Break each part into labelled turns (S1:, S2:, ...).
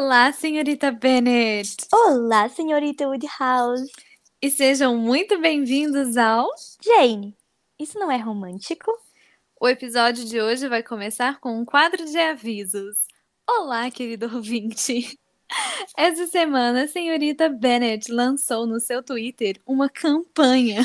S1: Olá, senhorita Bennet!
S2: Olá, senhorita Woodhouse.
S1: E sejam muito bem-vindos ao...
S2: Jane, isso não é romântico?
S1: O episódio de hoje vai começar com um quadro de avisos. Olá, querido ouvinte! Essa semana, a senhorita Bennet lançou no seu Twitter uma campanha,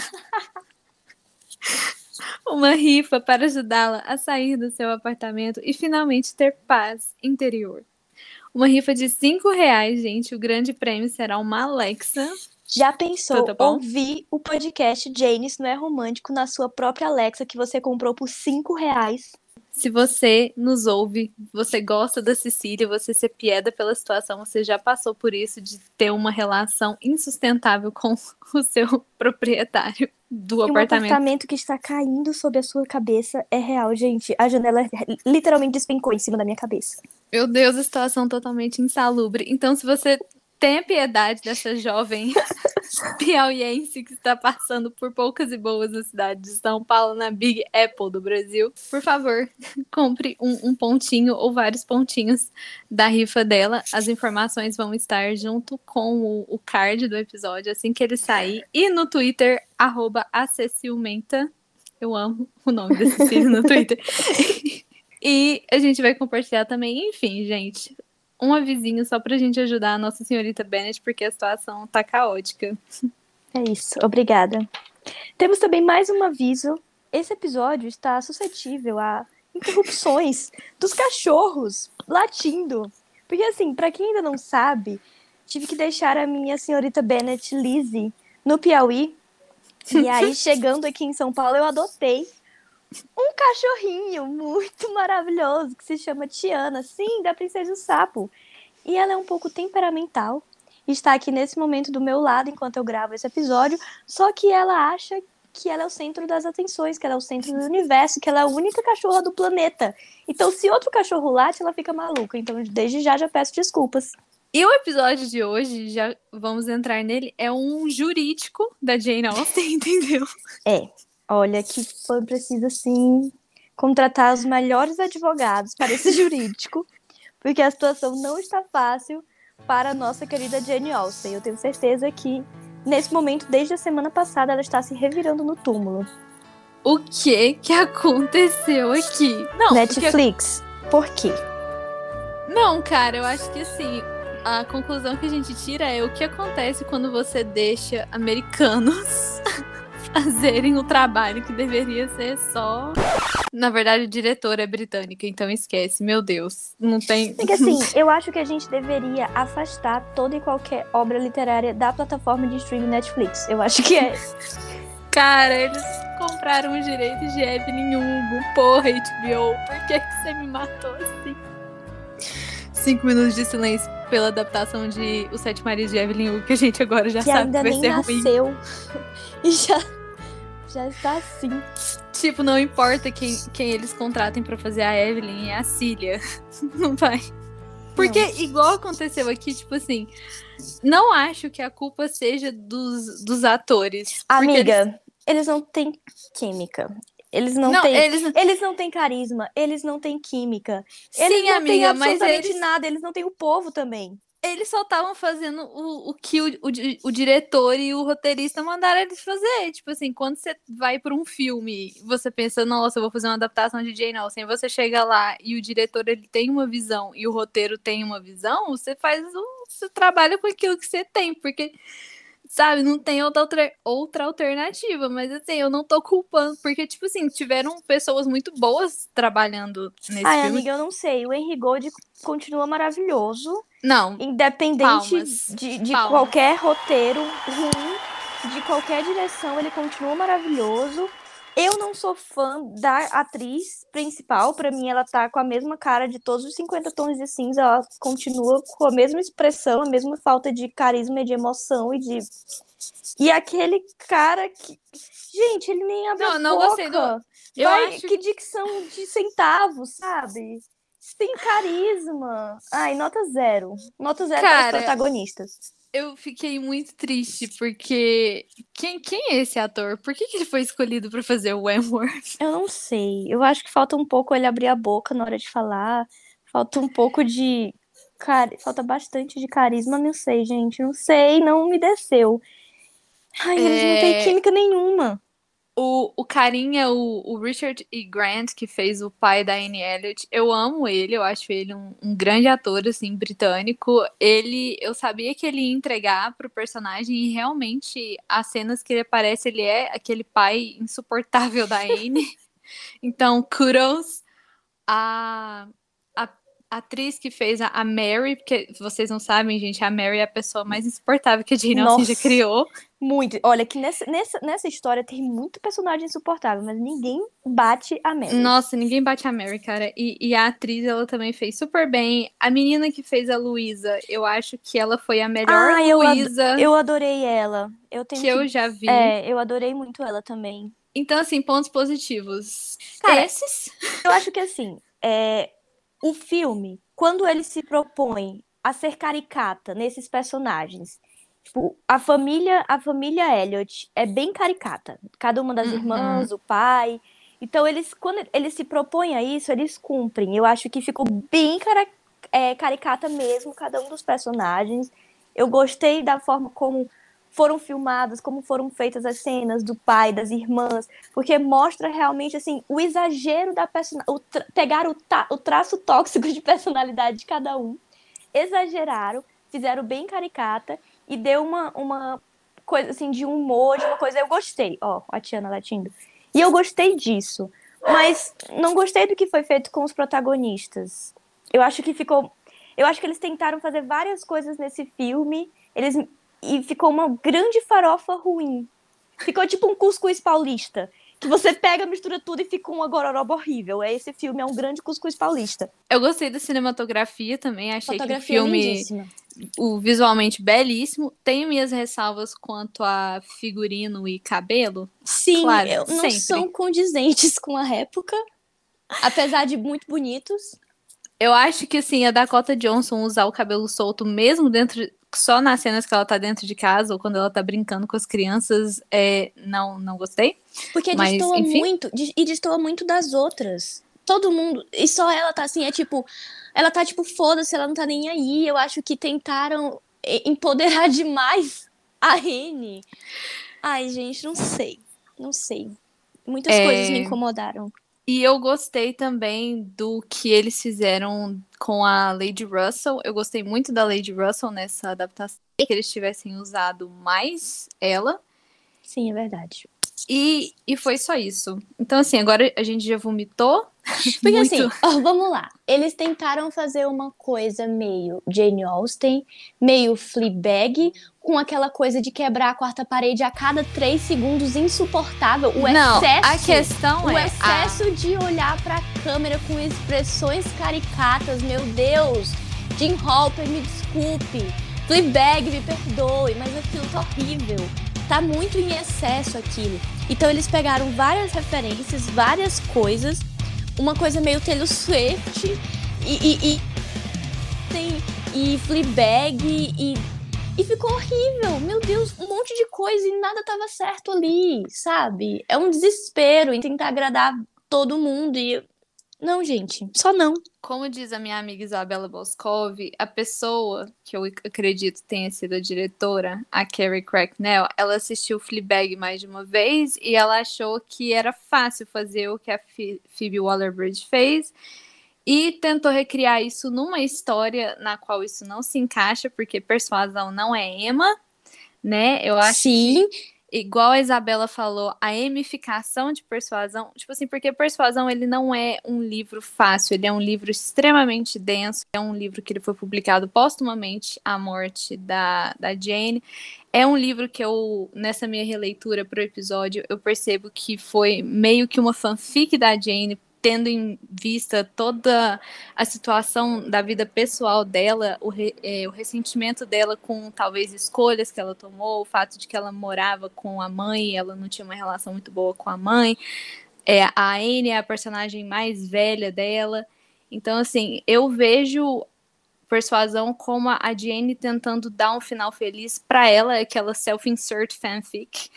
S1: uma rifa para ajudá-la a sair do seu apartamento e finalmente ter paz interior. Uma rifa de R$ 5, gente. O grande prêmio será uma Alexa.
S2: Já
S1: Tudo
S2: pensou
S1: bom?
S2: ouvir o podcast Jane, isso não é romântico na sua própria Alexa que você comprou por R$ 5?
S1: Se você nos ouve, você gosta da Cecília, você se pieda pela situação, você já passou por isso de ter uma relação insustentável com o seu proprietário do
S2: E um
S1: apartamento.
S2: apartamento que está caindo sobre a sua cabeça é real, gente. A janela literalmente despencou em cima da minha cabeça.
S1: Meu Deus, a situação totalmente insalubre. Então, se você tem a piedade dessa jovem piauiense que está passando por poucas e boas na cidade de São Paulo, na Big Apple do Brasil, por favor, compre um pontinho ou vários pontinhos da rifa dela. As informações vão estar junto com o card do episódio assim que ele sair. E no Twitter, @acecilmenta. Eu amo o nome da Cecília no Twitter. E a gente vai compartilhar também, enfim, gente, um avisinho só pra gente ajudar a nossa senhorita Bennet, porque a situação tá caótica.
S2: É isso, obrigada. Temos também mais um aviso. Esse episódio está suscetível a interrupções dos cachorros latindo. Porque, assim, pra quem ainda não sabe, tive que deixar a minha senhorita Bennet Lizzie no Piauí. E aí, chegando aqui em São Paulo, eu adotei um cachorrinho muito maravilhoso que se chama Tiana, sim, da Princesa do Sapo. E ela é um pouco temperamental. Está aqui nesse momento do meu lado enquanto eu gravo esse episódio, só que ela acha que ela é o centro das atenções, que ela é o centro do universo, que ela é a única cachorra do planeta. Então, se outro cachorro late, ela fica maluca. Então, desde já peço desculpas.
S1: E o episódio de hoje, já vamos entrar nele, é um jurídico da Jane Austen, entendeu?
S2: Olha que foi preciso, assim, contratar os melhores advogados para esse jurídico, porque a situação não está fácil para a nossa querida Jane Austen. Eu tenho certeza que, nesse momento, desde a semana passada, ela está se revirando no túmulo.
S1: O que aconteceu aqui? Não,
S2: Netflix, por quê?
S1: Não, cara, eu acho que assim, a conclusão que a gente tira é o que acontece quando você deixa americanos fazerem o trabalho que deveria ser só... Na verdade, a diretora é britânica, então esquece. Meu Deus, não tem...
S2: Porque, assim, eu acho que a gente deveria afastar toda e qualquer obra literária da plataforma de streaming Netflix. Eu acho que é...
S1: Cara, eles compraram os direitos de Evelyn Hugo. Porra, HBO, por que você me matou assim? 5 minutos de silêncio pela adaptação de Os Sete Maridos de Evelyn Hugo, que a gente agora já
S2: que
S1: sabe
S2: ainda
S1: que vai
S2: nem
S1: ser ruim.
S2: nasceu e já está assim.
S1: Tipo, não importa quem eles contratem pra fazer a Evelyn, é a Cília. Não vai. Porque, igual aconteceu aqui, tipo assim, não acho que a culpa seja dos atores.
S2: Amiga, eles não têm química. Eles não têm carisma, eles não têm química. Eles
S1: Sim,
S2: não têm
S1: amiga, mas
S2: absolutamente nada, eles não têm o povo também.
S1: eles só estavam fazendo o que o diretor e o roteirista mandaram eles fazer. Tipo assim, quando você vai para um filme, você pensa, nossa, eu vou fazer uma adaptação de Jane Austen. Você chega lá e o diretor ele tem uma visão e o roteiro tem uma visão, você faz você trabalha com aquilo que você tem, porque sabe, não tem outra alternativa, mas assim, eu não tô culpando, porque, tipo assim, tiveram pessoas muito boas trabalhando nesse
S2: Ai,
S1: filme.
S2: amiga, eu não sei. O Henry Gold continua maravilhoso.
S1: Não,
S2: Independente
S1: palmas.
S2: de
S1: Palmas.
S2: qualquer roteiro ruim, de qualquer direção, ele continua maravilhoso. Eu não sou fã da atriz principal. Pra mim, ela tá com a mesma cara de todos os 50 tons de cinza. Ela continua com a mesma expressão, a mesma falta de carisma e de emoção e de... E aquele cara que... Gente, ele nem abre a
S1: Não gostei do...
S2: boca.
S1: Eu
S2: Vai,
S1: acho
S2: que dicção de centavos, sabe? Tem carisma. Ai, nota zero. Nota zero para os
S1: Cara,
S2: protagonistas.
S1: eu fiquei muito triste porque quem é esse ator? Por que ele foi escolhido pra fazer o Wentworth?
S2: Eu não sei. Eu acho que falta um pouco ele abrir a boca na hora de falar. Falta um pouco de Falta bastante de carisma, não sei, gente. Não sei, não me desceu. Ai, eles não têm
S1: É,
S2: química nenhuma.
S1: o carinha, o Richard E. Grant, que fez o pai da Anne Elliot, eu amo ele, eu acho ele um grande ator, assim, britânico. Eu sabia que ele ia entregar pro personagem e realmente as cenas que ele aparece, ele é aquele pai insuportável da Anne. Então, kudos a, a atriz que fez a Mary, porque vocês não sabem, gente, a Mary é a pessoa mais insuportável que a Jane Austen já
S2: Nossa,
S1: criou.
S2: muito. Olha, que nessa história tem muito personagem insuportável, mas ninguém bate a Mary.
S1: Nossa, ninguém bate a Mary, cara. E a atriz, ela também fez super bem. A menina que fez a Luísa, eu acho que ela foi a melhor
S2: Ah,
S1: Luísa
S2: eu adorei ela. Eu tenho
S1: que
S2: que.
S1: eu já vi.
S2: É, eu adorei muito ela também.
S1: Então, assim, pontos positivos.
S2: Cara,
S1: Esses.
S2: eu acho que assim, o filme, quando ele se propõe a ser caricata nesses personagens, tipo, a família Elliot é bem caricata. Cada uma das
S1: Uhum.
S2: irmãs, o pai. Então, quando eles se propõem a isso, eles cumprem. Eu acho que ficou bem caricata mesmo, cada um dos personagens. Eu gostei da forma como foram filmadas, como foram feitas as cenas do pai, das irmãs, porque mostra realmente assim o exagero da personalidade, pegar o traço tóxico de personalidade de cada um, exageraram, fizeram bem caricata e deu uma coisa assim de humor, de uma coisa. Eu gostei, ó, a Tiana latindo. E eu gostei disso, mas não gostei do que foi feito com os protagonistas. Eu acho que ficou. Eu acho que eles tentaram fazer várias coisas nesse filme. E ficou uma grande farofa ruim. Ficou tipo um cuscuz paulista. Que você pega, mistura tudo e fica uma gororoba horrível. Esse filme é um grande cuscuz paulista.
S1: Eu gostei da cinematografia também. Achei que o
S2: Fotografia
S1: filme,
S2: lindíssima.
S1: o visualmente belíssimo. Tenho minhas ressalvas quanto a figurino e cabelo.
S2: Sim,
S1: Claro,
S2: não
S1: sempre.
S2: são condizentes com a época, apesar de muito bonitos.
S1: Eu acho que assim, a Dakota Johnson usar o cabelo solto mesmo dentro, só nas cenas que ela tá dentro de casa ou quando ela tá brincando com as crianças, não gostei.
S2: Porque
S1: Mas,
S2: destoa
S1: enfim,
S2: muito, e destoa muito das outras. Todo mundo, e só ela tá assim, ela tá tipo, foda-se, ela não tá nem aí. Eu acho que tentaram empoderar demais a Anne. Ai, gente, não sei. Não sei. Muitas coisas me
S1: é,
S2: incomodaram.
S1: e eu gostei também do que eles fizeram com a Lady Russell. Eu gostei muito da Lady Russell nessa adaptação, que eles tivessem usado mais ela.
S2: Sim, é verdade.
S1: E foi só isso. Então, assim, agora a gente já vomitou
S2: Porque
S1: muito.
S2: assim, ó, vamos lá. Eles tentaram fazer uma coisa meio Jane Austen, meio Fleabag, com aquela coisa de quebrar a quarta parede a cada 3 segundos, insuportável.
S1: Não, a questão
S2: O
S1: é
S2: excesso de olhar pra câmera com expressões caricatas, meu Deus. Jim Hopper, me desculpe. Fleabag, me perdoe, mas aquilo tá horrível. Tá muito em excesso aquilo. Então eles pegaram várias referências, várias coisas, uma coisa meio Taylor Swift e tem e Fleabag e ficou horrível. Meu Deus, um monte de coisa e nada tava certo ali, sabe? É um desespero em tentar agradar todo mundo e não, gente, só não.
S1: como diz a minha amiga Isabela Boscov, a pessoa que eu acredito tenha sido a diretora, a Carrie Cracknell, ela assistiu Fleabag mais de uma vez e ela achou que era fácil fazer o que a Phoebe Waller-Bridge fez e tentou recriar isso numa história na qual isso não se encaixa, porque Persuasão não é Emma, né? Eu acho
S2: Sim,
S1: que, igual a Isabela falou, a emificação de Persuasão, tipo assim, porque Persuasão ele não é um livro fácil, ele é um livro extremamente denso, é um livro que ele foi publicado póstumamente à morte da Jane. É um livro que eu, nessa minha releitura pro episódio, eu percebo que foi meio que uma fanfic da Jane, tendo em vista toda a situação da vida pessoal dela, o ressentimento dela com talvez escolhas que ela tomou, o fato de que ela morava com a mãe e ela não tinha uma relação muito boa com a mãe. A Anne é a personagem mais velha dela. Então, assim, eu vejo Persuasão como a Jane tentando dar um final feliz para ela, aquela self-insert fanfic.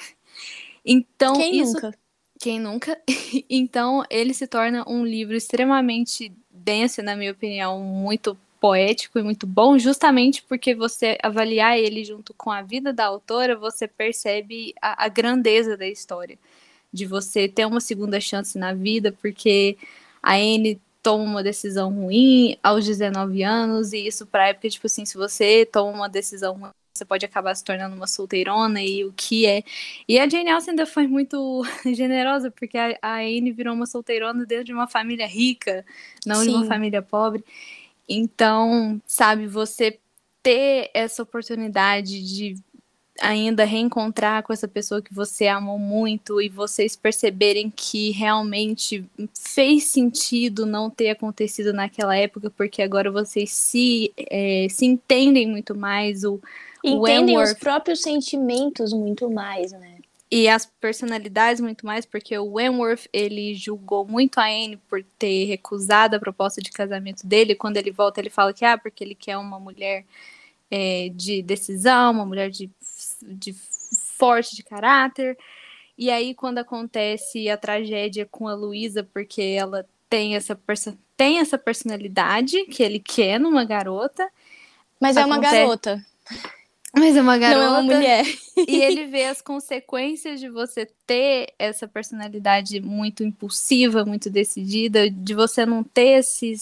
S1: Então,
S2: quem
S1: isso
S2: nunca?
S1: quem nunca? Então, ele se torna um livro extremamente denso, na minha opinião, muito poético e muito bom, justamente porque você avaliar ele junto com a vida da autora, você percebe a grandeza da história, de você ter uma segunda chance na vida, porque a Anne toma uma decisão ruim aos 19 anos, e isso pra época, tipo assim, se você toma uma decisão ruim, você pode acabar se tornando uma solteirona, e o que é. E a Jane Austen ainda foi muito generosa, porque a Anne virou uma solteirona dentro de uma família rica, não de uma
S2: Sim.
S1: família pobre. Então, sabe, você ter essa oportunidade de ainda reencontrar com essa pessoa que você amou muito e vocês perceberem que realmente fez sentido não ter acontecido naquela época, porque agora vocês se entendem muito mais, o
S2: Entendem os
S1: Wentworth
S2: próprios sentimentos muito mais, né?
S1: e as personalidades muito mais, porque o Wentworth, ele julgou muito a Anne por ter recusado a proposta de casamento dele. Quando ele volta, ele fala que, porque ele quer uma mulher de decisão, uma mulher de forte de caráter. E aí, quando acontece a tragédia com a Luísa, porque ela tem essa personalidade que ele quer numa garota.
S2: Mas é uma garota.
S1: Mas é uma garota.
S2: Não é uma mulher.
S1: E ele vê as consequências de você ter essa personalidade muito impulsiva, muito decidida, de você não ter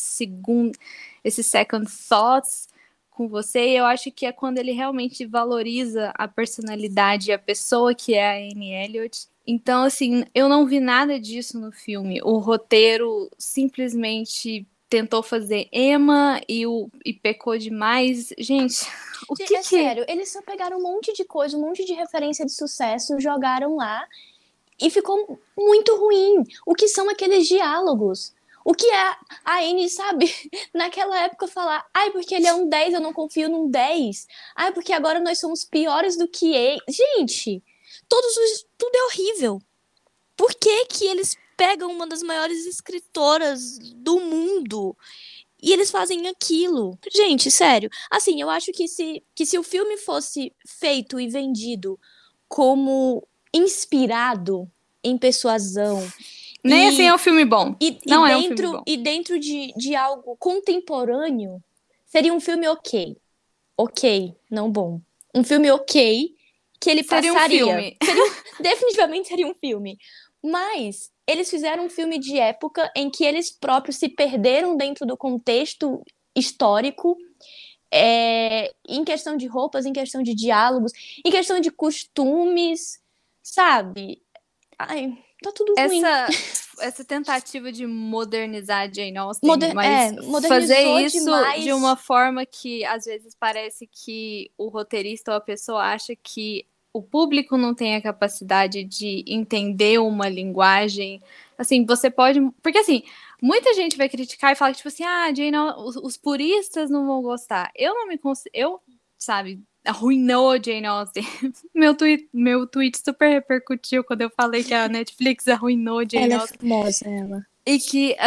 S1: esses second thoughts com você. E eu acho que é quando ele realmente valoriza a personalidade e a pessoa que é a Anne Elliot. Então, assim, eu não vi nada disso no filme. O roteiro simplesmente tentou fazer Emma e pecou demais. Gente, o que
S2: Sério, eles só pegaram um monte de coisa, um monte de referência de sucesso, jogaram lá e ficou muito ruim. O que são aqueles diálogos? O que é a Anne, sabe? Naquela época falar, porque ele é um 10, eu não confio num 10. Porque agora nós somos piores do que ele. Gente, tudo é horrível. Por que que eles pegam uma das maiores escritoras do mundo e eles fazem aquilo? Gente, sério. Assim, eu acho que se o filme fosse feito e vendido como inspirado em persuasão.
S1: Nem assim é um filme bom. Não é um filme bom.
S2: E dentro de algo contemporâneo, seria um filme ok. Ok, não bom. Um filme ok, que ele
S1: Seria
S2: passaria.
S1: Um filme.
S2: Definitivamente seria um filme. Mas eles fizeram um filme de época em que eles próprios se perderam dentro do contexto histórico, em questão de roupas, em questão de diálogos, em questão de costumes, sabe? Ai, tá tudo ruim.
S1: Essa tentativa de modernizar a Jane Austen, mas fazer
S2: modernizou
S1: isso
S2: demais.
S1: de uma forma que às vezes parece que o roteirista ou a pessoa acha que o público não tem a capacidade de entender uma linguagem. Assim, você pode. Porque assim, muita gente vai criticar e falar que, tipo assim, Jane, os puristas não vão gostar. Eu não me consigo. Eu, sabe, arruinou a Jane Austen. Meu tweet super repercutiu quando eu falei que a Netflix arruinou a Jane Austen.
S2: Ela é famosa, ela.
S1: E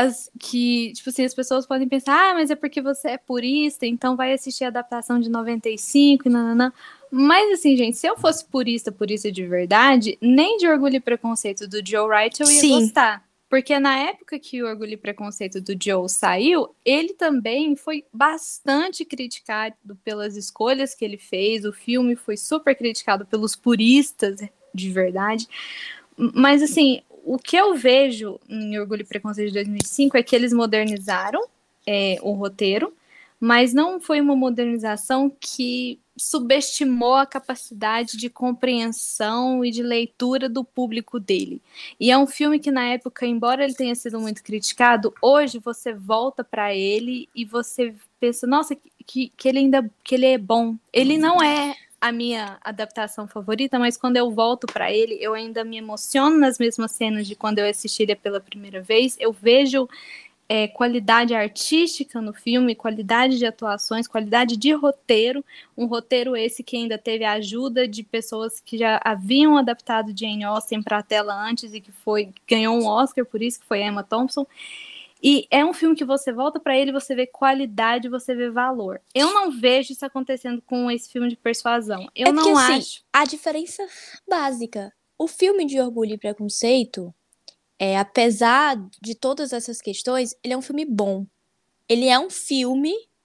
S1: que, tipo assim, as pessoas podem pensar, mas é porque você é purista, então vai assistir a adaptação de 95 e nananã. Mas assim, gente, se eu fosse purista de verdade, nem de Orgulho e Preconceito do Joe Wright eu ia gostar. Porque na época que o Orgulho e Preconceito do Joe saiu, ele também foi bastante criticado pelas escolhas que ele fez. O filme foi super criticado pelos puristas de verdade. Mas assim, o que eu vejo em Orgulho e Preconceito de 2005 é que eles modernizaram o roteiro, mas não foi uma modernização que subestimou a capacidade de compreensão e de leitura do público dele. E é um filme que, na época, embora ele tenha sido muito criticado, hoje você volta para ele e você pensa, nossa, que ele é bom. Ele não é a minha adaptação favorita, mas quando eu volto para ele, eu ainda me emociono nas mesmas cenas de quando eu assisti ele pela primeira vez. Eu vejo qualidade artística no filme, qualidade de atuações, qualidade de roteiro, um roteiro esse que ainda teve a ajuda de pessoas que já haviam adaptado Jane Austen para a tela antes e que ganhou um Oscar por isso, que foi Emma Thompson. E é um filme que você volta para ele, você vê qualidade, você vê valor. Eu não vejo isso acontecendo com esse filme de persuasão. Eu não acho.
S2: A diferença básica. O filme de Orgulho e Preconceito, apesar de todas essas questões, ele é um filme bom. Ele é um filme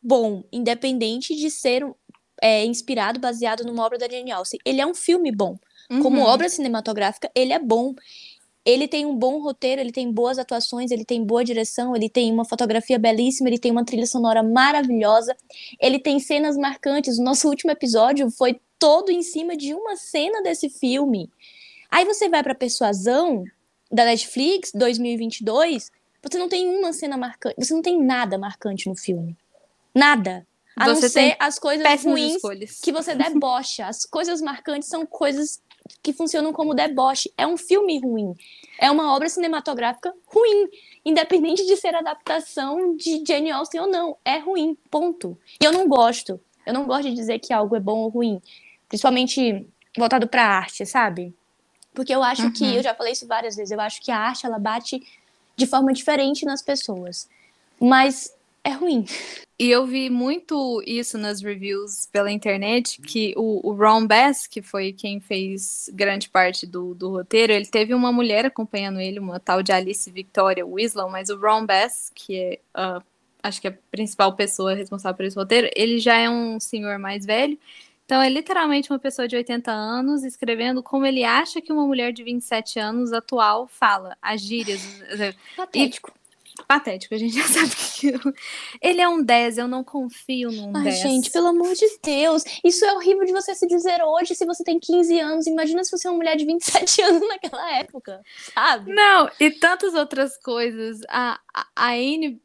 S2: bom, independente de ser inspirado, baseado numa obra da Jane Austen. Ele é um filme bom. Como obra cinematográfica, ele é bom. Ele tem um bom roteiro, ele tem boas atuações, ele tem boa direção, ele tem uma fotografia belíssima, ele tem uma trilha sonora maravilhosa, ele tem cenas marcantes. O nosso último episódio foi todo em cima de uma cena desse filme. Aí você vai pra Persuasão, da Netflix, 2022, você não tem uma cena marcante, você não tem nada marcante no filme. Nada. A não ser as coisas ruins
S1: escolhas.
S2: Que você debocha. As coisas marcantes são coisas que funcionam como deboche. É um filme ruim. É uma obra cinematográfica ruim. Independente de ser adaptação de Jane Austen ou não. É ruim, ponto. E eu não gosto. Eu não gosto de dizer que algo é bom ou ruim. Principalmente voltado pra arte, sabe? Porque eu acho que, eu já falei isso várias vezes, eu acho que a arte, ela bate de forma diferente nas pessoas. Mas é ruim.
S1: E eu vi muito isso nas reviews pela internet, que o Ron Bass, que foi quem fez grande parte do roteiro, ele teve uma mulher acompanhando ele, uma tal de Alice Victoria Winslow, mas o Ron Bass, que é, acho que é a principal pessoa responsável por esse roteiro, ele já é um senhor mais velho, então é literalmente uma pessoa de 80 anos escrevendo como ele acha que uma mulher de 27 anos atual fala, as gírias.
S2: Patético.
S1: Patético, a gente já sabe que ele é um 10, eu não confio num 10.
S2: Ai, gente, pelo amor de Deus. Isso é horrível de você se dizer hoje, se você tem 15 anos. Imagina se você é uma mulher de 27 anos naquela época, sabe?
S1: Não, e tantas outras coisas. A Anne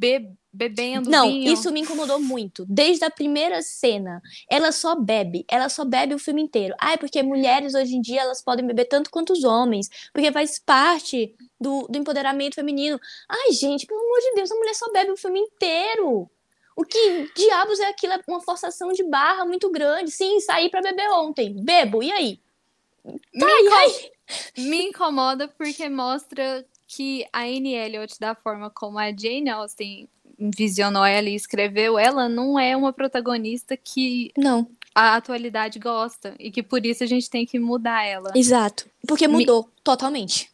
S1: bebendo
S2: Não,
S1: vinho.
S2: isso me incomodou muito. Desde a primeira cena, ela só bebe o filme inteiro. Ai, porque mulheres hoje em dia elas podem beber tanto quanto os homens, porque faz parte do empoderamento feminino. Ai, gente, pelo amor de Deus, a mulher só bebe o filme inteiro. O que diabos é aquilo? É uma forçação de barra muito grande. Sim, saí pra beber ontem. Bebo, e aí?
S1: Me incomoda porque mostra que a Anne Elliot, da forma como a Jane Austen visionou ela e escreveu, ela não é uma protagonista que
S2: Não,
S1: a atualidade gosta e que por isso a gente tem que mudar ela.
S2: exato. Porque mudou totalmente.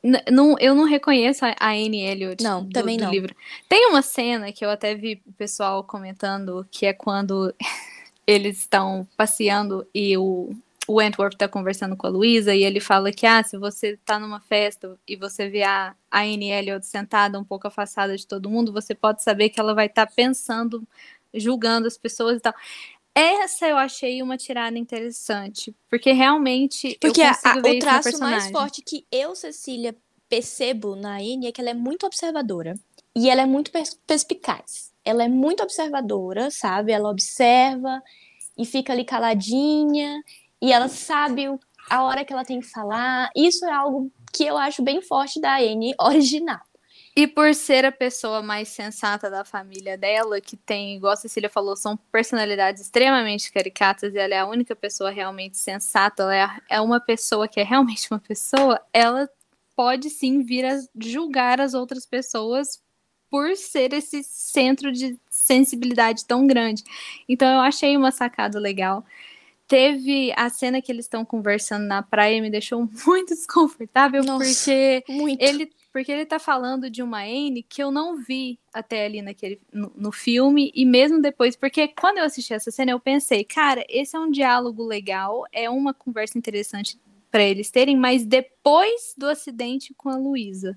S1: Eu não reconheço a Anne Elliot
S2: Não, também
S1: do
S2: não.
S1: livro. Tem uma cena que eu até vi o pessoal comentando, que é quando eles estão passeando e o Wentworth tá conversando com a Luísa e ele fala que, se você tá numa festa e você vê a Anne Elliot sentada um pouco afastada de todo mundo, você pode saber que ela vai estar pensando, julgando as pessoas e tal. Essa eu achei uma tirada interessante, porque realmente
S2: Porque
S1: eu consigo ver
S2: o
S1: isso na
S2: traço mais
S1: personagem.
S2: forte que eu, Cecília, percebo na Anne é que ela é muito observadora. E ela é muito perspicaz. Ela é muito observadora, sabe? Ela observa e fica ali caladinha. E ela sabe a hora que ela tem que falar. Isso é algo que eu acho bem forte da Anne original.
S1: E por ser a pessoa mais sensata da família dela, que tem, igual a Cecília falou, são personalidades extremamente caricatas, e ela é a única pessoa realmente sensata, ela é uma pessoa que é realmente uma pessoa, ela pode sim vir a julgar as outras pessoas por ser esse centro de sensibilidade tão grande. Então eu achei uma sacada legal. Teve a cena que eles estão conversando na praia, me deixou muito desconfortável.
S2: Nossa,
S1: porque ele tá falando de uma Anne que eu não vi até ali no filme, e mesmo depois, porque quando eu assisti essa cena eu pensei, cara, esse é um diálogo legal, é uma conversa interessante para eles terem, mas depois do acidente com a Luísa.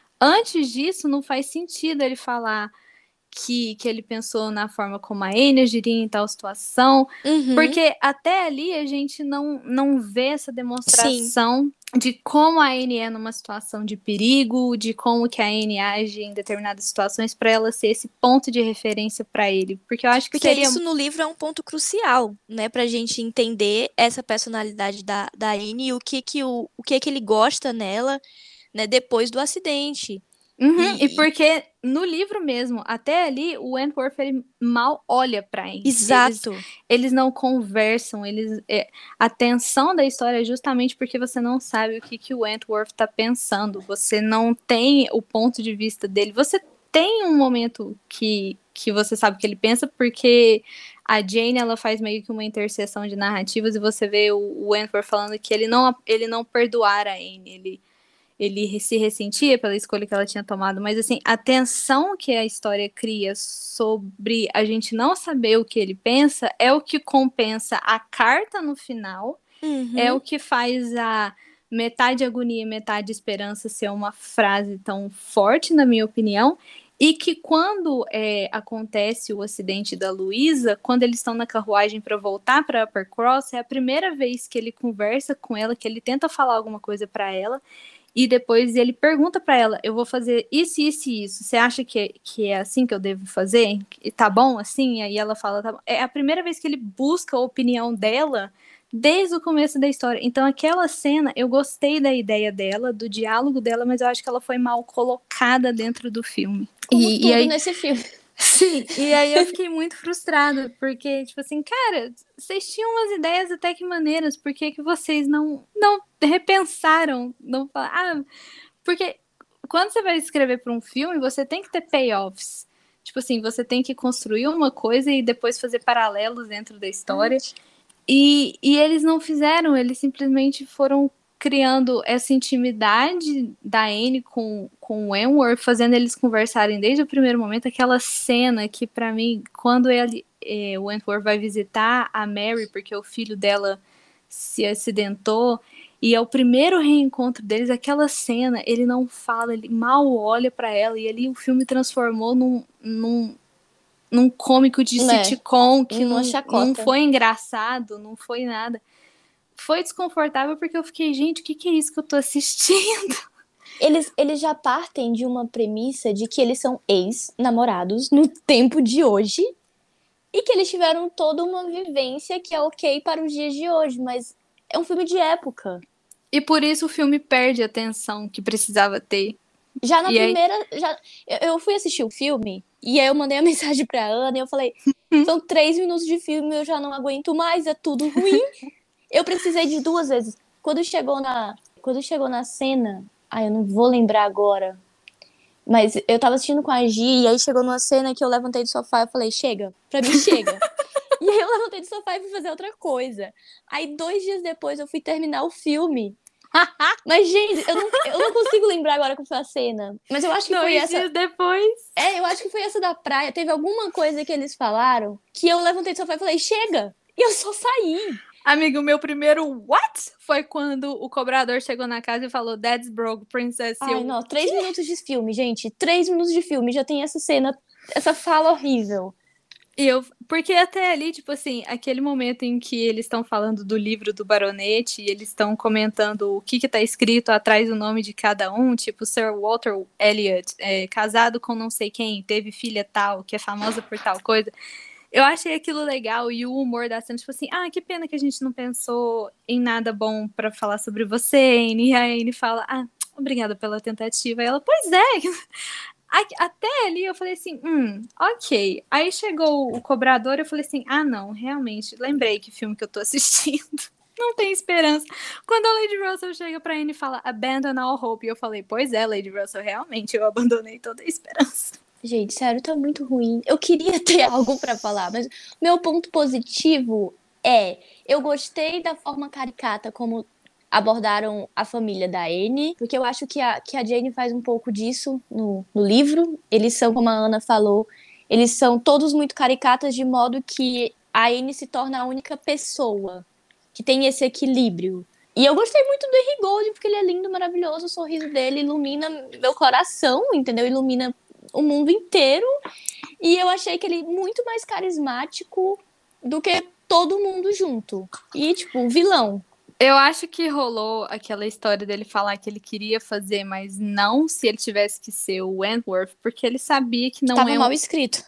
S1: Antes disso, não faz sentido ele falar que ele pensou na forma como a Anne agiria em tal situação, porque até ali a gente não vê essa demonstração de como a Anne é numa situação de perigo, de como que a Anne age em determinadas situações para ela ser esse ponto de referência para ele, porque eu acho que
S2: porque isso no livro é um ponto crucial, né, pra gente entender essa personalidade da Anne e o que que ele gosta nela, né, depois do acidente.
S1: E porque no livro mesmo, até ali, o Wentworth ele mal olha pra Anne.
S2: Exato.
S1: Eles não conversam, a tensão da história é justamente porque você não sabe o que o Wentworth tá pensando. Você não tem o ponto de vista dele. Você tem um momento que você sabe o que ele pensa, porque a Jane, ela faz meio que uma interseção de narrativas e você vê o Wentworth falando que ele não perdoara a Anne, ele se ressentia pela escolha que ela tinha tomado, mas assim, a tensão que a história cria sobre a gente não saber o que ele pensa é o que compensa a carta no final, é o que faz a metade agonia, metade esperança ser uma frase tão forte, na minha opinião, e que quando acontece o acidente da Luísa, quando eles estão na carruagem para voltar para Upper Cross, é a primeira vez que ele conversa com ela, que ele tenta falar alguma coisa para ela, e depois ele pergunta para ela, eu vou fazer isso, isso e isso, você acha que é assim que eu devo fazer? Tá bom assim? E aí ela fala, tá bom. É a primeira vez que ele busca a opinião dela desde o começo da história. Então aquela cena, eu gostei da ideia dela, do diálogo dela, mas eu acho que ela foi mal colocada dentro do filme.
S2: Como
S1: E
S2: tudo
S1: aí,
S2: nesse filme.
S1: sim, e aí eu fiquei muito frustrada, porque, tipo assim, cara, vocês tinham umas ideias até que maneiras, por que que vocês não repensaram, não falaram, porque quando você vai escrever para um filme, você tem que ter payoffs, tipo assim, você tem que construir uma coisa e depois fazer paralelos dentro da história, e eles não fizeram, eles simplesmente foram criando essa intimidade da Anne com o Wentworth, fazendo eles conversarem desde o primeiro momento, aquela cena que pra mim, quando o Wentworth vai visitar a Mary, porque o filho dela se acidentou, e é o primeiro reencontro deles, aquela cena, ele não fala, ele mal olha pra ela, e ali o filme transformou num cômico de sitcom que não foi engraçado, não foi nada. Foi desconfortável porque eu fiquei, gente, o que é isso que eu tô assistindo?
S2: Eles já partem de uma premissa de que eles são ex-namorados no tempo de hoje e que eles tiveram toda uma vivência que é ok para os dias de hoje, mas é um filme de época.
S1: E por isso o filme perde a atenção que precisava ter.
S2: Já na primeira... Eu fui assistir o filme e aí eu mandei a mensagem pra Ana e eu falei, são 3 minutos de filme, eu já não aguento mais, é tudo ruim. Eu precisei de 2 vezes. Quando chegou na cena... Ai, eu não vou lembrar agora. Mas eu tava assistindo com a Gi, e aí chegou numa cena que eu levantei do sofá e falei, chega, pra mim chega. E aí eu levantei do sofá e fui fazer outra coisa. Aí 2 dias depois eu fui terminar o filme. Mas, gente, eu não consigo lembrar agora qual foi a cena. Mas eu acho que foi essa...
S1: 2 dias depois.
S2: Eu acho que foi essa da praia. Teve alguma coisa que eles falaram que eu levantei do sofá e falei, chega! E eu só saí.
S1: Amigo, meu primeiro what? Foi quando o cobrador chegou na casa e falou Dad's broke, princess.
S2: Ai, não, 3 minutos de filme, gente. 3 minutos de filme, já tem essa cena, essa fala horrível.
S1: Porque até ali, tipo assim, aquele momento em que eles estão falando do livro do Baronete e eles estão comentando o que tá escrito atrás do nome de cada um, tipo Sir Walter Elliot, casado com não sei quem, teve filha tal, que é famosa por tal coisa. Eu achei aquilo legal e o humor da cena, tipo assim, que pena que a gente não pensou em nada bom pra falar sobre você, Anne. E a Anne fala, obrigada pela tentativa. E ela, pois é. Até ali eu falei assim, ok. Aí chegou o cobrador e eu falei assim, não, realmente, lembrei que filme que eu tô assistindo. Não tem esperança. Quando a Lady Russell chega pra Anne e fala, abandon all hope, e eu falei, pois é, Lady Russell, realmente, eu abandonei toda a esperança.
S2: Gente, sério, tá muito ruim. Eu queria ter algo pra falar, mas meu ponto positivo eu gostei da forma caricata como abordaram a família da Anne, porque eu acho que a Jane faz um pouco disso no livro. Eles são, como a Ana falou, eles são todos muito caricatas, de modo que a Anne se torna a única pessoa que tem esse equilíbrio. E eu gostei muito do Henry Gold, porque ele é lindo, maravilhoso, o sorriso dele ilumina meu coração, entendeu? Ilumina o mundo inteiro, e eu achei que ele é muito mais carismático do que todo mundo junto. E, tipo, vilão.
S1: Eu acho que rolou aquela história dele falar que ele queria fazer, mas não se ele tivesse que ser o Wentworth, porque ele sabia que não
S2: Tava mal escrito.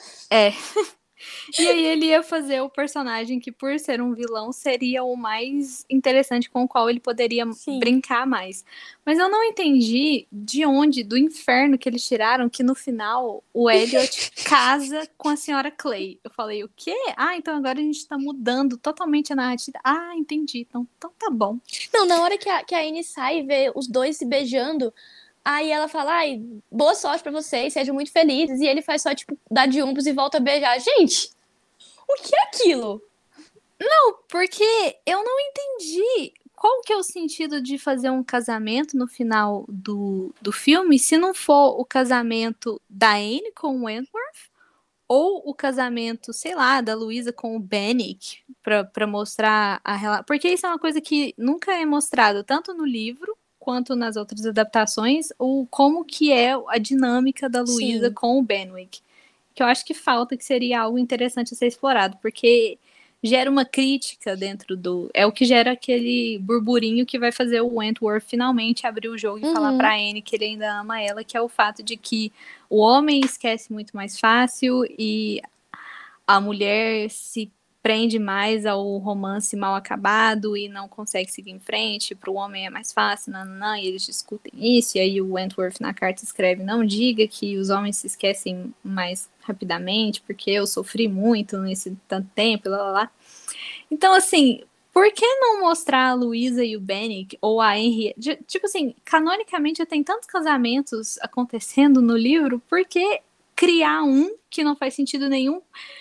S1: E aí ele ia fazer o personagem que, por ser um vilão, seria o mais interessante, com o qual ele poderia brincar mais. Mas eu não entendi de onde, do inferno que eles tiraram, que no final o Elliot casa com a senhora Clay. Eu falei, o quê? Então agora a gente tá mudando totalmente a narrativa. Entendi. Então tá bom.
S2: Não, na hora que a Anne sai e vê os dois se beijando, aí ela fala, boa sorte pra vocês, sejam muito felizes. E ele faz só, tipo, dar de ombros e volta a beijar. Gente, o que é aquilo?
S1: Não, porque eu não entendi qual que é o sentido de fazer um casamento no final do filme se não for o casamento da Anne com o Wentworth ou o casamento, sei lá, da Luísa com o Bennick para mostrar a relação. Porque isso é uma coisa que nunca é mostrado, tanto no livro quanto nas outras adaptações, o como que é a dinâmica da Luísa com o Benwick. Que eu acho que falta, que seria algo interessante a ser explorado, porque gera uma crítica dentro do... É o que gera aquele burburinho que vai fazer o Wentworth finalmente abrir o jogo e falar pra Anne que ele ainda ama ela, que é o fato de que o homem esquece muito mais fácil e a mulher se prende mais ao romance mal acabado e não consegue seguir em frente, pro homem é mais fácil, nananã, e eles discutem isso, e aí o Wentworth na carta escreve, não diga que os homens se esquecem mais rapidamente, porque eu sofri muito nesse tanto tempo, lá, lá, lá. Então, assim, por que não mostrar a Luísa e o Bennick, ou a Henry, tipo assim, canonicamente já tem tantos casamentos acontecendo no livro, por que criar um que não faz sentido nenhum?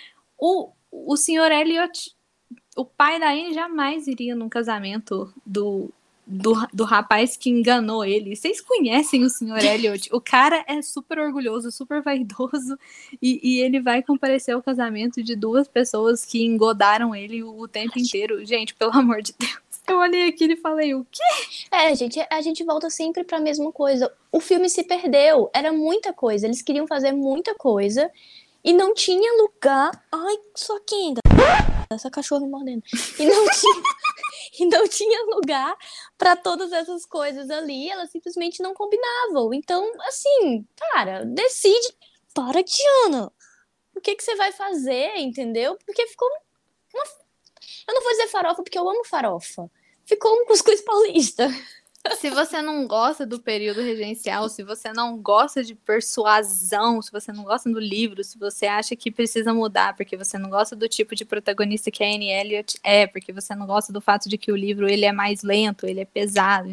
S1: O Sr. Elliot, o pai da Anne, jamais iria num casamento do rapaz que enganou ele. Vocês conhecem o Sr. Elliot? O cara é super orgulhoso, super vaidoso, e ele vai comparecer ao casamento de duas pessoas que engodaram ele o tempo inteiro. Gente, pelo amor de Deus. Eu olhei aquilo e falei, o quê?
S2: Gente, a gente volta sempre pra mesma coisa. O filme se perdeu, era muita coisa, eles queriam fazer muita coisa, e não tinha lugar... Ai, só quem? Essa cachorra me mordendo. E não tinha lugar pra todas essas coisas ali, elas simplesmente não combinavam. Então, assim, cara, decide. Para, Tiana. O que você vai fazer, entendeu? Porque ficou uma... Eu não vou dizer farofa, porque eu amo farofa. Ficou um cuscuz paulista.
S1: Se você não gosta do período regencial, se você não gosta de persuasão, se você não gosta do livro, se você acha que precisa mudar porque você não gosta do tipo de protagonista que a Anne Elliot é, porque você não gosta do fato de que o livro ele é mais lento, ele é pesado,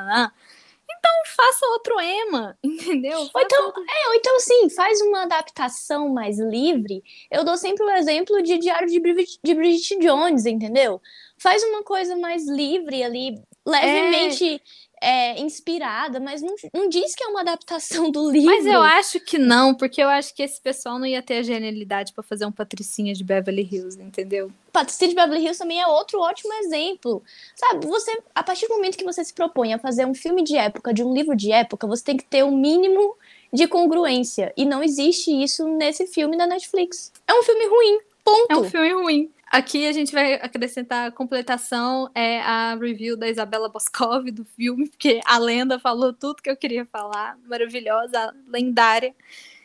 S1: então faça outro Emma, entendeu?
S2: Ou então, sim, faz uma adaptação mais livre. Eu dou sempre o exemplo de Diário de Bridget Jones, entendeu? Faz uma coisa mais livre ali, levemente inspirada, mas não diz que é uma adaptação do livro.
S1: Mas eu acho que não, porque eu acho que esse pessoal não ia ter a genialidade pra fazer um Patricinha de Beverly Hills, entendeu?
S2: Patricinha de Beverly Hills também é outro ótimo exemplo. Sabe, a partir do momento que você se propõe a fazer um filme de época, de um livro de época, você tem que ter um mínimo de congruência. E não existe isso nesse filme da Netflix. É um filme ruim, ponto.
S1: É um filme ruim. Aqui a gente vai acrescentar a completação, a review da Isabela Boscov do filme, porque a lenda falou tudo que eu queria falar, maravilhosa, lendária,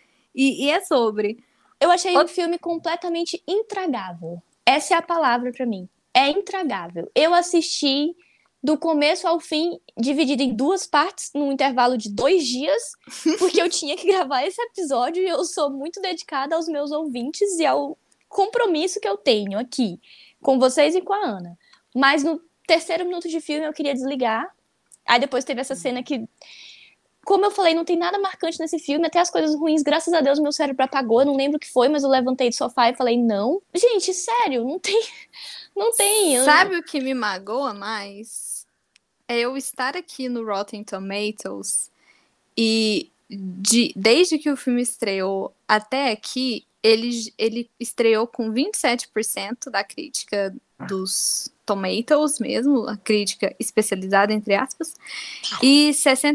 S1: e é sobre...
S2: Eu achei o filme completamente intragável. Essa é a palavra pra mim. É intragável. Eu assisti do começo ao fim, dividido em 2 partes, num intervalo de 2 dias, porque eu tinha que gravar esse episódio e eu sou muito dedicada aos meus ouvintes e ao compromisso que eu tenho aqui com vocês e com a Ana. Mas no 3º minuto de filme eu queria desligar. Aí depois teve essa cena que, como eu falei, não tem nada marcante nesse filme, até as coisas ruins, graças a Deus, meu cérebro apagou, eu não lembro o que foi, mas eu levantei do sofá e falei, não. Gente, sério, não tem.
S1: Sabe o que me magoa mais? É eu estar aqui no Rotten Tomatoes e desde que o filme estreou até aqui, ele estreou com 27% da crítica dos Tomatoes mesmo, a crítica especializada, entre aspas, e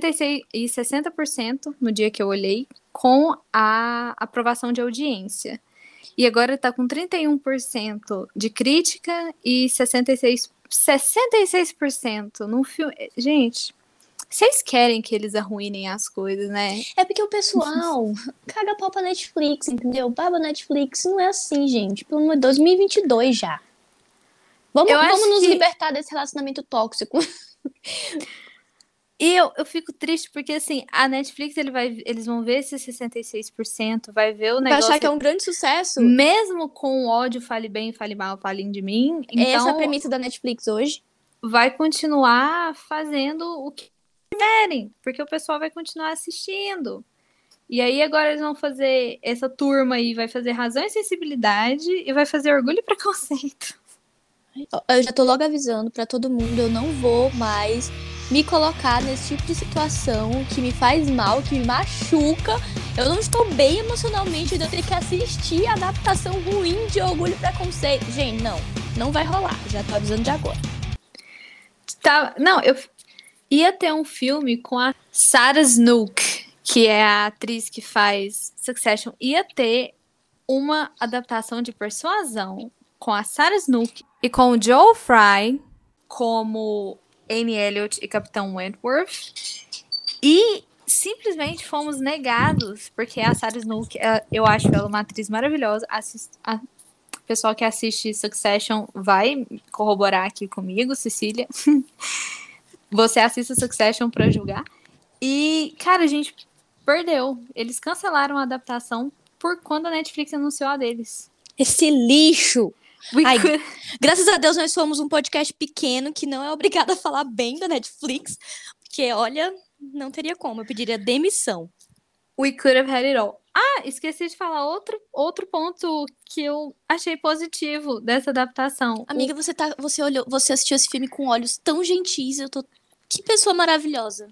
S1: 60% no dia que eu olhei, com a aprovação de audiência. E agora tá com 31% de crítica e 66% no filme. Gente, vocês querem que eles arruinem as coisas, né?
S2: É porque o pessoal caga pau pra Netflix, entendeu? Baba Netflix não é assim, gente. Pelo amor de Deus, 2022 já. Vamos nos libertar desse relacionamento tóxico.
S1: E eu fico triste porque, assim, a Netflix, eles vão ver esse 66%, vai ver o negócio...
S2: Vai achar que é um grande sucesso.
S1: Mesmo com o ódio, fale bem, fale mal, falem de mim. Então,
S2: essa é a premissa da Netflix hoje.
S1: Vai continuar fazendo o que quiserem, porque o pessoal vai continuar assistindo. E aí agora eles vão fazer essa turma aí, vai fazer Razão e Sensibilidade e vai fazer Orgulho e Preconceito.
S2: Eu já tô logo avisando pra todo mundo, eu não vou mais me colocar nesse tipo de situação que me faz mal, que me machuca. Eu não estou bem emocionalmente de eu ter que assistir a adaptação ruim de Orgulho e Preconceito. Gente, não vai rolar. Já tô avisando de agora.
S1: Tá, não, eu ia ter um filme com a Sarah Snook, que é a atriz que faz Succession. Ia ter uma adaptação de Persuasão com a Sarah Snook e com o Joel Fry como Annie Elliot e Capitão Wentworth. E simplesmente fomos negados, porque a Sarah Snook, eu acho ela uma atriz maravilhosa. O pessoal que assiste Succession vai corroborar aqui comigo, Cecília. Você assiste Succession pra julgar. E, cara, a gente perdeu. Eles cancelaram a adaptação por quando a Netflix anunciou a deles.
S2: Esse lixo!
S1: Ai,
S2: graças a Deus nós somos um podcast pequeno que não é obrigado a falar bem da Netflix, porque, olha, não teria como, eu pediria demissão.
S1: We could have had it all. Ah, esqueci de falar outro ponto que eu achei positivo dessa adaptação.
S2: Amiga, você assistiu esse filme com olhos tão gentis, que pessoa maravilhosa.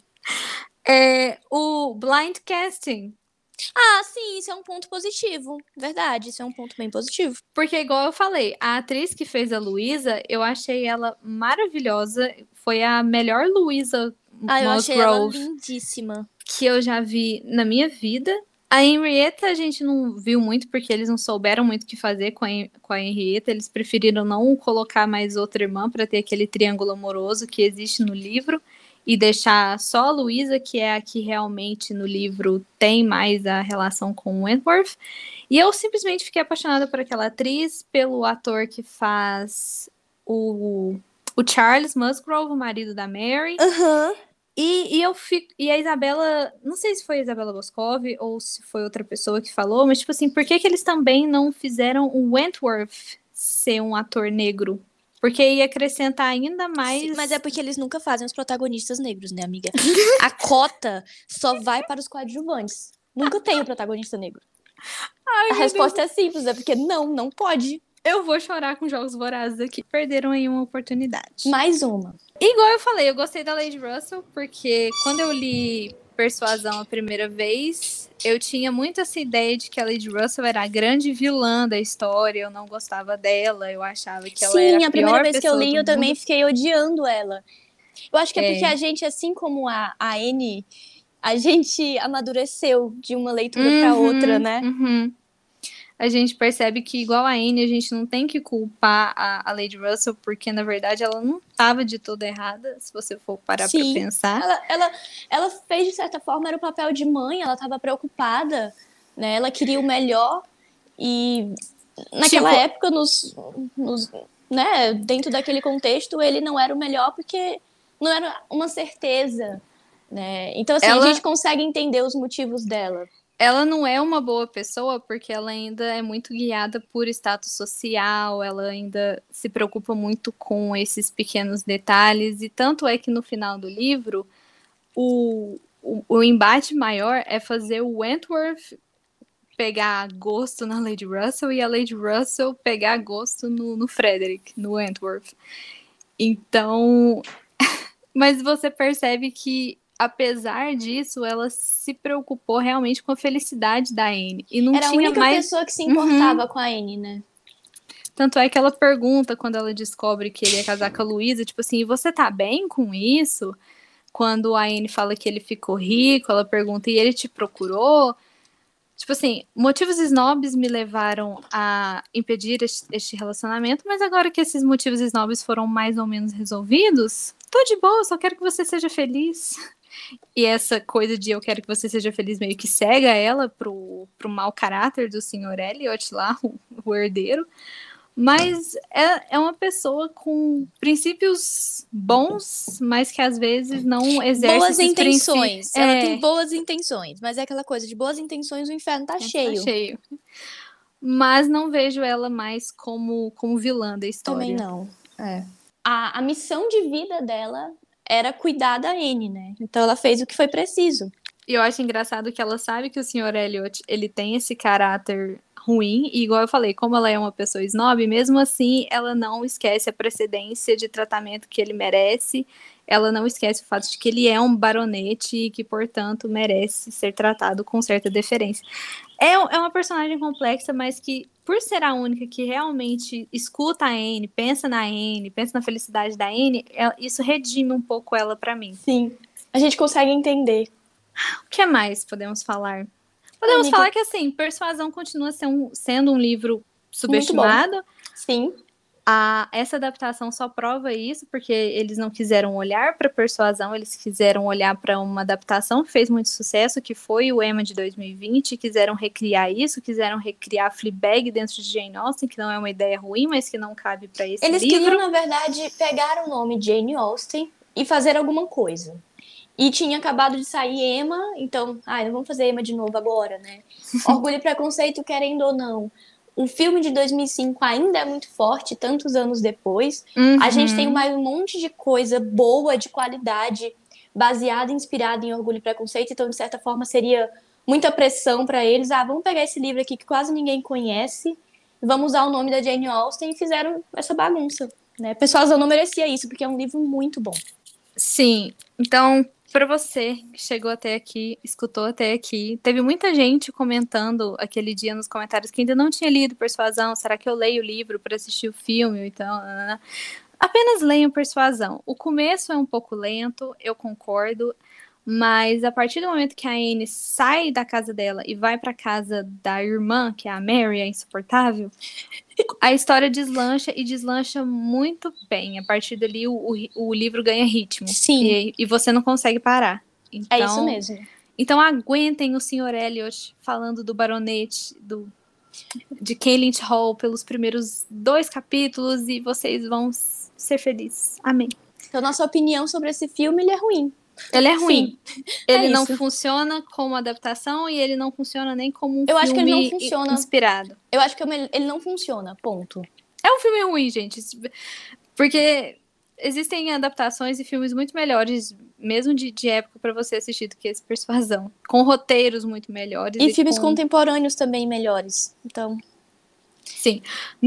S1: O blind casting.
S2: Ah, sim, isso é um ponto positivo. Verdade, isso é um ponto bem positivo.
S1: Porque, igual eu falei, a atriz que fez a Luísa, eu achei ela maravilhosa. Foi a melhor Luísa
S2: eu achei ela
S1: Musgrove
S2: lindíssima.
S1: que eu já vi na minha vida. A Henrietta a gente não viu muito, porque eles não souberam muito o que fazer com a Henrietta. Eles preferiram não colocar mais outra irmã para ter aquele triângulo amoroso que existe no livro. E deixar só a Luísa, que é a que realmente no livro tem mais a relação com o Wentworth. E eu simplesmente fiquei apaixonada por aquela atriz, pelo ator que faz o Charles Musgrove, o marido da Mary.
S2: Uhum.
S1: E a Isabela, não sei se foi a Isabela Boscov ou se foi outra pessoa que falou, mas tipo assim, por que eles também não fizeram o Wentworth ser um ator negro? Porque ia acrescentar ainda mais...
S2: Sim, mas é porque eles nunca fazem os protagonistas negros, né, amiga? A cota só vai para os coadjuvantes. Nunca tem o protagonista negro.
S1: Ai,
S2: a resposta é simples, é porque não pode.
S1: Eu vou chorar com Jogos Vorazes aqui. Perderam aí uma oportunidade.
S2: Mais uma.
S1: Igual eu falei, eu gostei da Lady Russell, porque quando eu li Persuasão a primeira vez, eu tinha muito essa ideia de que a Lady Russell era a grande vilã da história, eu não gostava dela, eu achava que ela era a pior pessoa.
S2: Sim, a primeira vez que eu li, eu
S1: mundo.
S2: também fiquei odiando ela. Eu acho que é porque a gente, assim como a Anne, a gente amadureceu de uma leitura para outra, né?
S1: A gente percebe que, igual a Anne, a gente não tem que culpar a Lady Russell, porque, na verdade, ela não estava de toda errada, se você for parar para pensar.
S2: Ela fez, de certa forma, era o papel de mãe, ela estava preocupada, né? Ela queria o melhor e, naquela época, né, dentro daquele contexto, ele não era o melhor porque não era uma certeza, né? Então, assim, a gente consegue entender os motivos dela.
S1: Ela não é uma boa pessoa porque ela ainda é muito guiada por status social, ela ainda se preocupa muito com esses pequenos detalhes, e tanto é que no final do livro, o embate maior é fazer o Wentworth pegar gosto na Lady Russell e a Lady Russell pegar gosto no Frederick, no Wentworth. Então, mas você percebe que apesar disso, ela se preocupou realmente com a felicidade da Anne. E não
S2: era
S1: tinha
S2: a única pessoa que se importava com a Anne, né?
S1: Tanto é que ela pergunta, quando ela descobre que ele ia casar com a Luísa, tipo assim, você tá bem com isso? Quando a Anne fala que ele ficou rico, ela pergunta, e ele te procurou? Tipo assim, motivos snobs me levaram a impedir este relacionamento, mas agora que esses motivos snobs foram mais ou menos resolvidos, tô de boa, só quero que você seja feliz. E essa coisa de eu quero que você seja feliz meio que cega ela pro mau caráter do Sr. Elliot lá, o herdeiro. Mas é uma pessoa com princípios bons, mas que às vezes não exerce
S2: boas
S1: esses
S2: intenções. Ela tem boas intenções, mas é aquela coisa de boas intenções, o inferno tá cheio.
S1: Tá cheio. Mas não vejo ela mais como vilã da história.
S2: Também não. A missão de vida dela era cuidar da Anne, né? Então ela fez o que foi preciso.
S1: E eu acho engraçado que ela sabe que o Sr. Elliot, ele tem esse caráter ruim, e igual eu falei, como ela é uma pessoa snob, mesmo assim, ela não esquece a precedência de tratamento que ele merece, ela não esquece o fato de que ele é um baronete e que, portanto, merece ser tratado com certa deferência. É uma personagem complexa, mas que, por ser a única que realmente escuta a Anne, pensa na Anne, pensa na felicidade da Anne, isso redime um pouco ela pra mim.
S2: Sim, a gente consegue entender.
S1: O que mais podemos falar? Podemos falar que, assim, Persuasão continua sendo um livro subestimado.
S2: Sim.
S1: Essa adaptação só prova isso, porque eles não quiseram olhar para Persuasão, eles quiseram olhar para uma adaptação que fez muito sucesso, que foi o Emma de 2020, quiseram recriar isso, quiseram recriar Fleabag dentro de Jane Austen, que não é uma ideia ruim, mas que não cabe para esse livro.
S2: Eles queriam, na verdade, pegar o nome Jane Austen e fazer alguma coisa. E tinha acabado de sair Emma, então, não vamos fazer Emma de novo agora, né? Orgulho e Preconceito, querendo ou não. O filme de 2005 ainda é muito forte, tantos anos depois. A gente tem mais um monte de coisa boa, de qualidade, baseada, inspirada em Orgulho e Preconceito. Então, de certa forma, seria muita pressão para eles. Vamos pegar esse livro aqui que quase ninguém conhece, vamos usar o nome da Jane Austen, e fizeram essa bagunça, né? Persuasão não merecia isso, porque é um livro muito bom.
S1: Sim, então, para você que chegou até aqui, escutou até aqui, teve muita gente comentando aquele dia nos comentários que ainda não tinha lido Persuasão, será que eu leio o livro para assistir o filme? Então, apenas leiam Persuasão. O começo é um pouco lento, eu concordo, mas a partir do momento que a Anne sai da casa dela e vai para casa da irmã, que é a Mary, a insuportável, a história deslancha e deslancha muito bem. A partir dali, o livro ganha ritmo.
S2: Sim.
S1: E você não consegue parar. Então,
S2: é isso mesmo.
S1: Então, aguentem o Sr. Elliot falando do baronete, de Kaylin Hall pelos primeiros 2 capítulos e vocês vão ser felizes. Amém.
S2: Então, nossa opinião sobre esse filme, ele é ruim.
S1: Ele é ruim. Ele não
S2: isso.
S1: funciona como adaptação e ele não funciona nem como um
S2: Eu
S1: filme
S2: acho que ele não funciona.
S1: Inspirado.
S2: Eu acho que ele não funciona, ponto.
S1: É um filme ruim, gente. Porque existem adaptações e filmes muito melhores, mesmo de época, para você assistir do que esse Persuasão. Com roteiros muito melhores.
S2: E filmes contemporâneos também melhores. Então.
S1: Sim.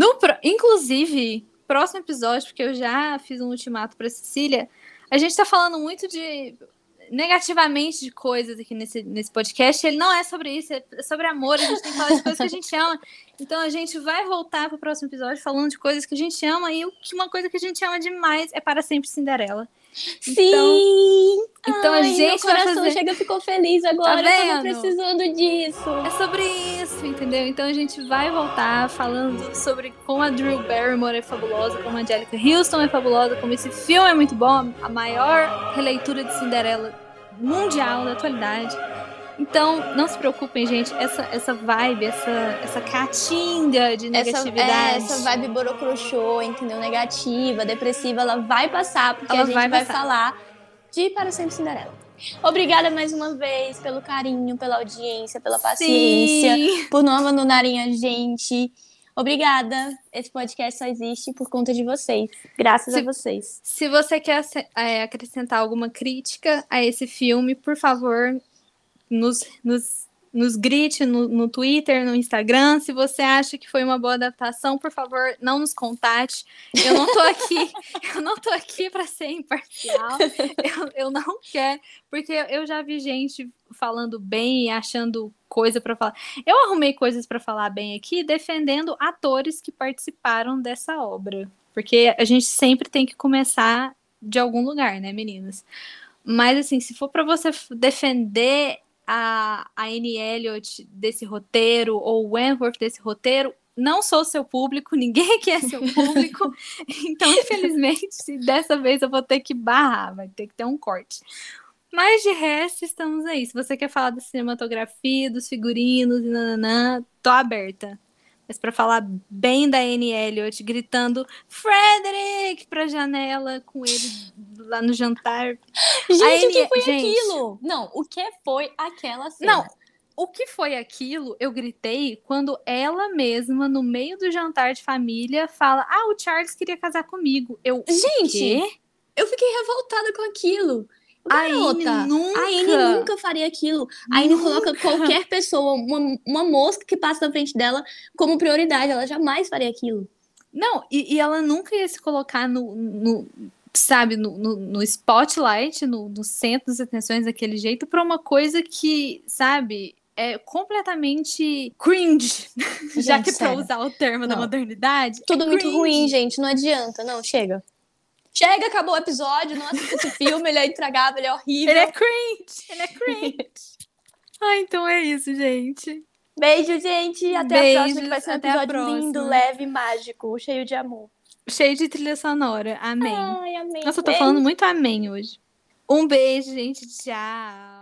S1: Inclusive, próximo episódio, porque eu já fiz um ultimato para Cecília, a gente tá falando muito negativamente de coisas aqui nesse podcast. Ele não é sobre isso, é sobre amor. A gente tem que falar de coisas que a gente ama. Então a gente vai voltar pro próximo episódio falando de coisas que a gente ama. E uma coisa que a gente ama demais é Para Sempre Cinderela.
S2: Sim!
S1: Então a gente
S2: meu coração ficou feliz agora.
S1: Tá
S2: eu tava precisando disso.
S1: É sobre isso, entendeu? Então a gente vai voltar falando sobre como a Drew Barrymore é fabulosa, como a Anjelica Huston é fabulosa, como esse filme é muito bom, a maior releitura de Cinderela mundial da atualidade. Então, não se preocupem, gente. Essa vibe, essa caatinga de negatividade.
S2: Essa vibe borocrochô, entendeu? Negativa, depressiva, ela vai passar, porque a gente vai falar de Para Sempre Cinderela. Obrigada mais uma vez pelo carinho, pela audiência, pela paciência, por não abandonarem a gente. Obrigada. Esse podcast só existe por conta de vocês. Graças a vocês.
S1: Se você quer acrescentar alguma crítica a esse filme, por favor, nos grite no Twitter, no Instagram. Se você acha que foi uma boa adaptação, por favor, não nos contate. Eu não tô aqui para ser imparcial. Eu não quero, porque eu já vi gente falando bem e achando coisa para falar. Eu arrumei coisas para falar bem aqui, defendendo atores que participaram dessa obra, porque a gente sempre tem que começar de algum lugar, né, meninas? Mas assim, se for para você defender a Anne Elliot desse roteiro, ou o Wentworth desse roteiro, não sou seu público, ninguém aqui é seu público, então, infelizmente, dessa vez eu vou ter que barrar, vai ter que ter um corte. Mas de resto, estamos aí. Se você quer falar da cinematografia, dos figurinos e nananã, tô aberta. Mas para falar bem da Anne Elliot, gritando Frederick pra janela com ele lá no jantar.
S2: Gente, o que foi aquilo? Não, o que foi aquela cena?
S1: Não, o que foi aquilo, eu gritei quando ela mesma, no meio do jantar de família, fala, o Charles queria casar comigo.
S2: Gente, eu fiquei revoltada com aquilo.
S1: A Aine
S3: Garota,
S1: nunca.
S3: a Aine nunca faria aquilo. A Aine coloca qualquer pessoa, uma mosca que passa na frente dela, como prioridade. Ela jamais faria aquilo.
S1: Não, e ela nunca ia se colocar sabe, no spotlight, no centro das atenções daquele jeito, pra uma coisa que, sabe, é completamente cringe. Já
S3: Gente,
S1: que pra
S3: sério.
S1: usar o termo da
S3: Não.
S1: modernidade.
S3: Tudo muito
S1: cringe.
S3: ruim, gente. Não adianta. Não, chega. Chega, acabou o episódio. Não assista esse filme. Ele é intragável, ele é horrível.
S1: Ele é cringe. Ele é cringe. Ah, então é isso, gente.
S2: Beijo, gente. Até a próxima, que vai ser um
S1: Até a
S2: episódio lindo,
S1: próxima.
S2: leve, mágico, cheio de amor.
S1: Cheio de trilha sonora. Amém.
S3: Ai, amém.
S1: Nossa, eu tô falando muito amém hoje. Um beijo, gente. Tchau.